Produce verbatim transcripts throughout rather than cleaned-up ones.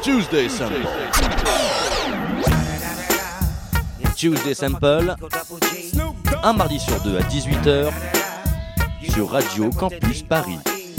Tuesday Sample. Tuesday Sample, un mardi sur deux à dix-huit heures sur Radio Campus Paris.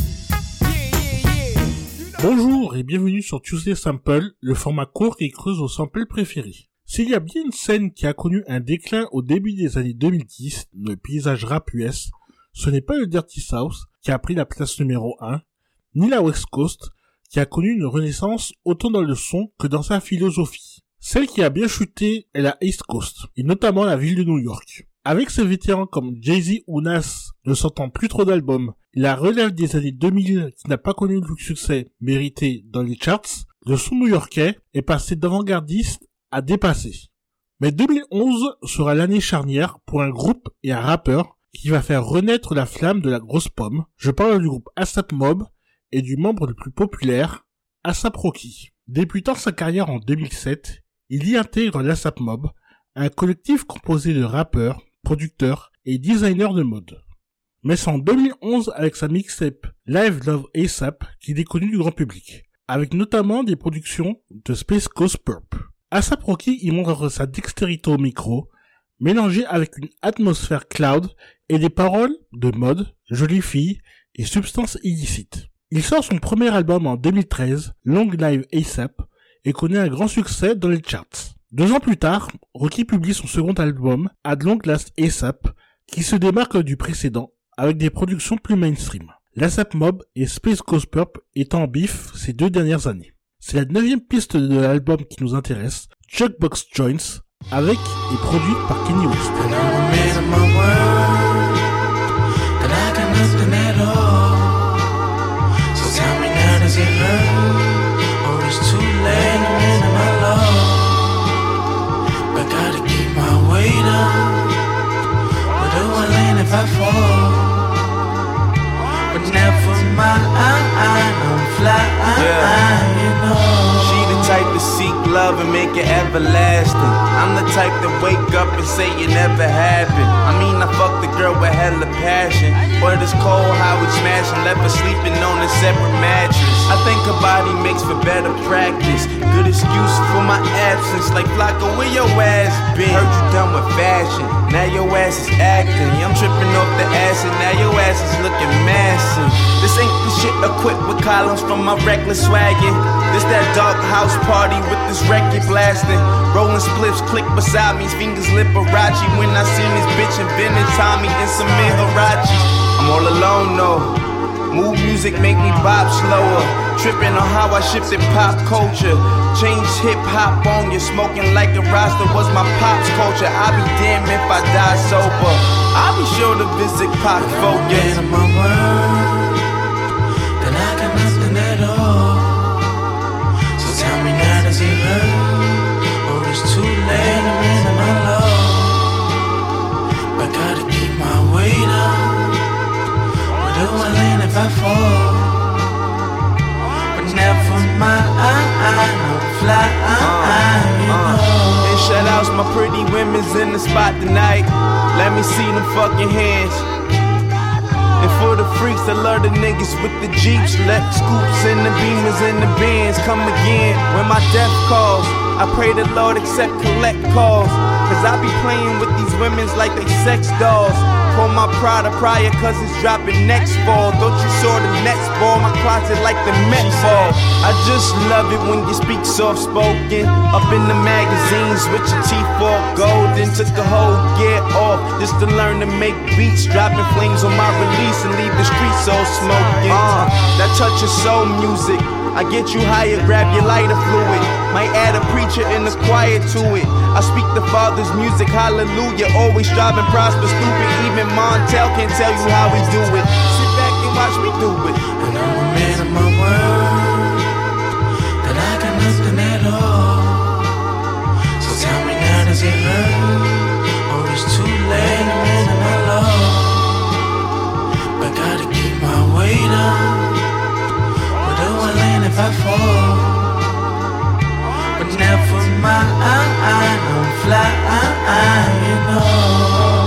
Bonjour et bienvenue sur Tuesday Sample, le format court qui creuse vos samples préférés. S'il y a bien une scène qui a connu un déclin au début des années deux mille dix, le paysage rap U S, ce n'est pas le Dirty South qui a pris la place numéro un, ni la West Coast qui a connu une renaissance autant dans le son que dans sa philosophie. Celle qui a bien chuté est la East Coast, et notamment la ville de New York. Avec ses vétérans comme Jay-Z ou Nas ne sortant plus trop d'albums, la relève des années deux mille qui n'a pas connu le succès mérité dans les charts, le son new-yorkais est passé d'avant-gardiste à dépasser. Mais deux mille onze sera l'année charnière pour un groupe et un rappeur qui va faire renaître la flamme de la grosse pomme. Je parle du groupe A$AP Mob et du membre le plus populaire, A$AP Rocky. Débutant sa carrière en deux mille sept, il y intègre l'A$AP Mob, un collectif composé de rappeurs, producteurs et designers de mode. Mais c'est en deux mille onze avec sa mixtape Live Love A$AP qu'il est connu du grand public, avec notamment des productions de Space Ghost Purp. A$AP Rocky y montre sa dextérité au micro, mélangée avec une atmosphère cloud et des paroles de mode, jolies filles et substances illicites. Il sort son premier album en deux mille treize, Long Live A$AP, et connaît un grand succès dans les charts. Deux ans plus tard, Rocky publie son second album, At Long Last A$AP, qui se démarque du précédent, avec des productions plus mainstream. L'A$AP Mob et Space Ghost Purp étant en bif ces deux dernières années. C'est la neuvième piste de l'album qui nous intéresse, Jukebox Joints, avec et produit par Kanye West. Does it hurt, or it's too late, I'm in my love, but gotta keep my weight up, where do I land if I fall, but never mind, I'm flying, yeah. You know. She the type to seek love and make it everlasting. I'm the type to wake up and say it never happened. I mean, I fucked the girl with hella passion, but it's cold how we smashing, left her sleeping on a separate mattress. I think her body makes for better practice. Good excuse for my absence, like Flocka, where your ass been? Heard you done with fashion, now your ass is acting. I'm tripping off the acid, now your ass is looking massive. This ain't the shit equipped with columns from my reckless swaggin'. This that dark house party with this record blasting. Rolling spliffs, click beside me, fingers Liberace. When I seen this bitch in vintage Tommy and some Hirachi. I'm all alone though. Mood music make me bop slower. Tripping on how I shifted pop culture. Changed hip hop on you, smoking like a Rasta was my pop's culture. I'll be damned if I die sober. I'll be sure to visit Pac Focus. Of my word, then I got nothing at all. So tell me now, does it hurt, or it's too late, I'm in my love, but gotta keep my weight up. Do I land if I fall? But never mind, I'm flying, you know. And shout outs my pretty women's in the spot tonight. Let me see them fucking hands. And for the freaks that love the niggas with the Jeeps, let scoops and the beamers and the bands come again. When my death calls, I pray the Lord accept collect calls. Cause I be playing with these women's like they sex dolls. Call my Prada prior cousins dropping next fall. Don't you saw the next ball? My closet like the Met ball. I just love it when you speak soft spoken. Up in the magazines with your teeth all golden. Took the whole gear off just to learn to make beats. Dropping flames on my release and leave the streets all smoking. Uh, that touch of soul music. I get you higher, grab your lighter fluid. Might add a preacher in the choir to it. I speak the Father's music, hallelujah. Always striving, prosper, stupid. Even Montel can't tell you how we do it. Sit back and watch me do it. And I'm a man of my word, that I got nothing at all. So tell me now, does it hurt, or it's too late, I'm in my love, but gotta keep my weight up. Do I land if I fall? But never mind, I'm flying, you know.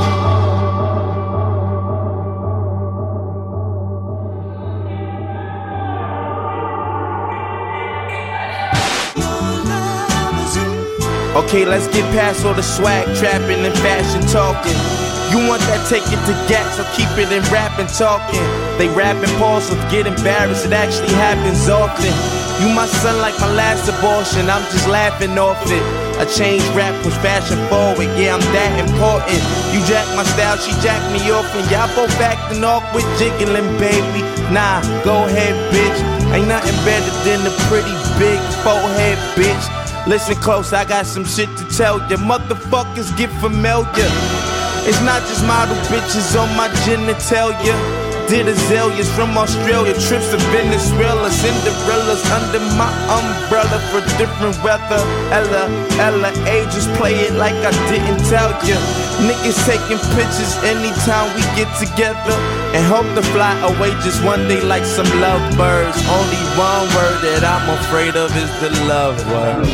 Okay, let's get past all the swag, trapping and fashion talking. You want that, take it to gat, so keep it in rap and talking. They rap and pause, so get embarrassed, it actually happens often. You my son like my last abortion, I'm just laughing off it. I changed rap, was fashion forward, yeah, I'm that important. You jack my style, she jack me off, and y'all both acting awkward, jiggling, baby. Nah, go ahead, bitch. Ain't nothing better than a pretty big forehead, bitch. Listen close, I got some shit to tell ya. Motherfuckers get familiar. It's not just model bitches on my genitalia. Did azaleas from Australia, trips to Venezuela, Cinderella's under my umbrella for different weather. Ella, Ella, ages play it like I didn't tell ya. Niggas taking pictures anytime we get together and hope to fly away just one day like some lovebirds. Only one word that I'm afraid of is the love word.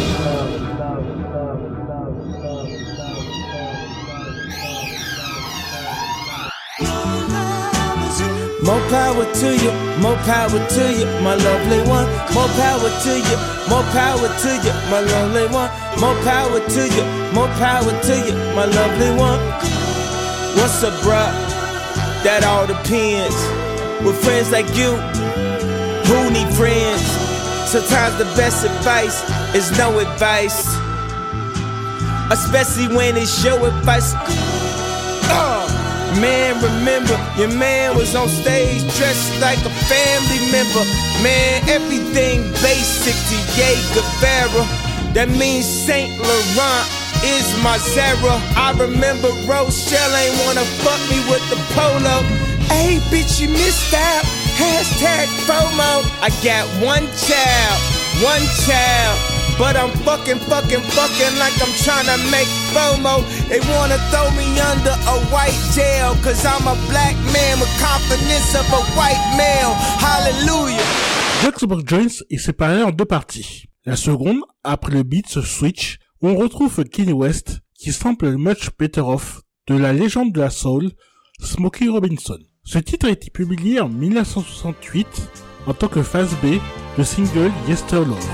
More power to you, more power to you, my lovely one. More power to you, more power to you, my lovely one. More power to you, more power to you, my lovely one. What's up, bruh? That all depends. With friends like you, who need friends? Sometimes the best advice is no advice, especially when it's your advice. Uh. Man, remember, your man was on stage dressed like a family member. Man, everything basic to Ye Guevara. That means Saint Laurent is my Zara. I remember Rochelle ain't wanna fuck me with the polo. Hey, bitch, you missed out. Hashtag FOMO. I got one child, one child. But I'm fucking, fucking, fucking like I'm tryna make FOMO. They wanna throw me under a white jail, cause I'm a black man with confidence of a white male. Hallelujah. Jukebox Joints est séparé en deux parties. La seconde, après le beat se switch, on retrouve Kanye West qui sample Much Better Off de la légende de la soul, Smokey Robinson. Ce titre a été publié en dix-neuf cent soixante-huit en tant que phase B de single Yesterday Love.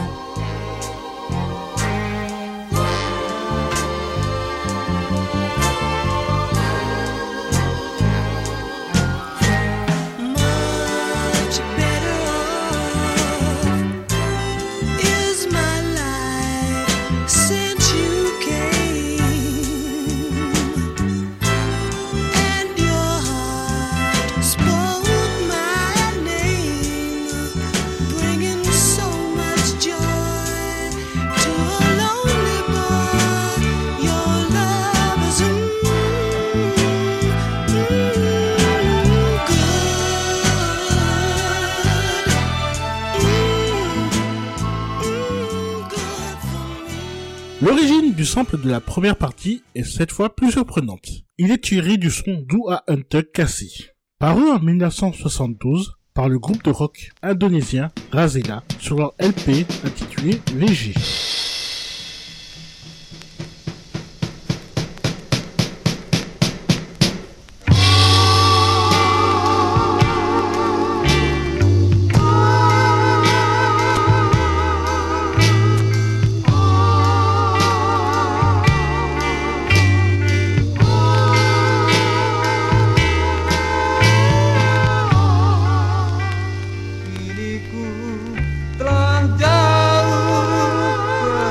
L'origine du sample de la première partie est cette fois plus surprenante. Il est tiré du son Dua Untuck Cassie, paru en dix-neuf cent soixante-douze par le groupe de rock indonésien Razela sur leur L P intitulé V G. Telah jauh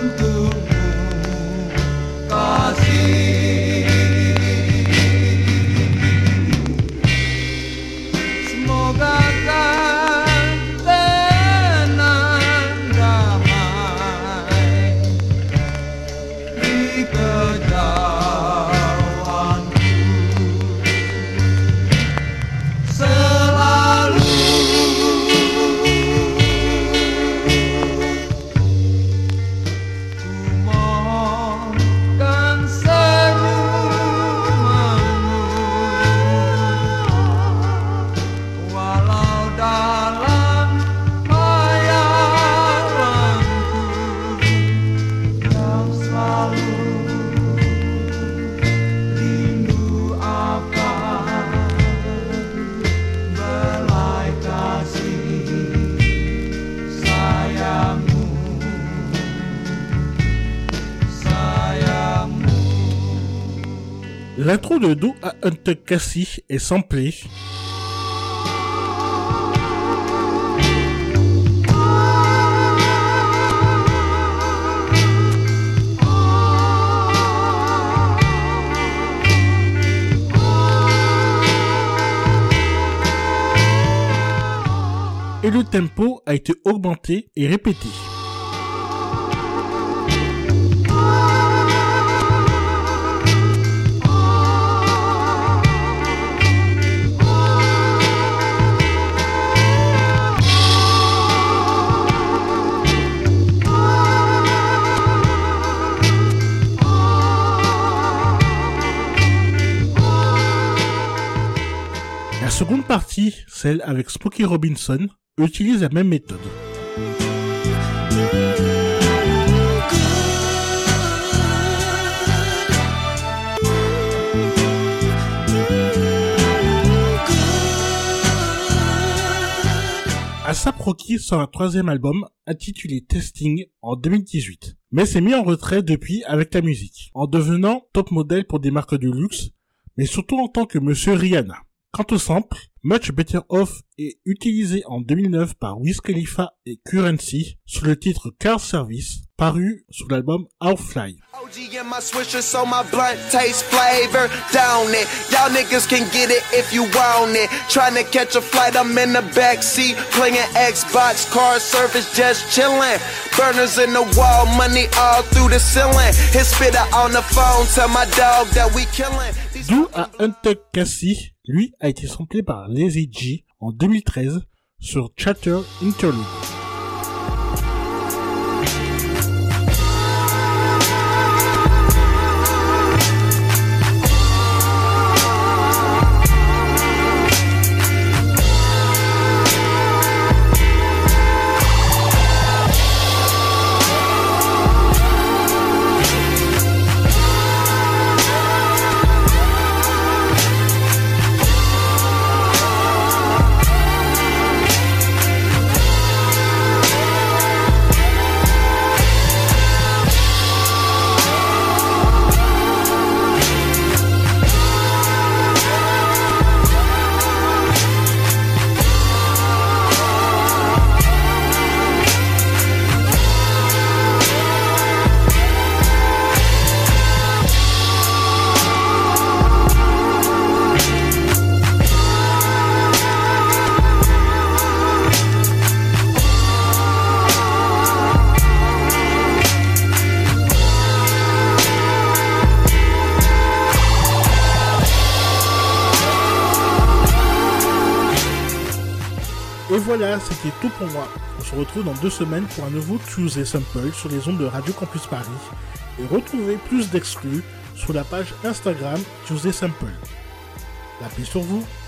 L'intro de Do à Hunter Cassie est samplée. Et le tempo a été augmenté et répété. La seconde partie, celle avec Smokey Robinson, utilise la même méthode. A$ap Rocky sort un troisième album intitulé Testing en deux mille dix-huit, mais s'est mis en retrait depuis avec la musique, en devenant top modèle pour des marques de luxe, mais surtout en tant que Monsieur Rihanna. Quant au sample, Much Better Off est utilisé en deux mille neuf par Wiz Khalifa et Currency sur le titre Car Service, paru sur l'album How Fly. O G in my swisher so my blunt taste flavor down it. Y'all niggas can get it if you want it. Trying to catch a flight, I'm in the backseat playing Xbox, car service, just chillin'. Burners in the wall, money all through the ceiling. His spitter on the phone, tell my dog that we killin'. Do à Hunter Cassie, lui, a été samplé par Lazy G en deux mille treize sur Chatter Interlude. Et voilà, c'était tout pour moi. On se retrouve dans deux semaines pour un nouveau Tuesday Sample sur les ondes de Radio Campus Paris. Et retrouvez plus d'exclus sur la page Instagram Tuesday Sample. La paix sur vous.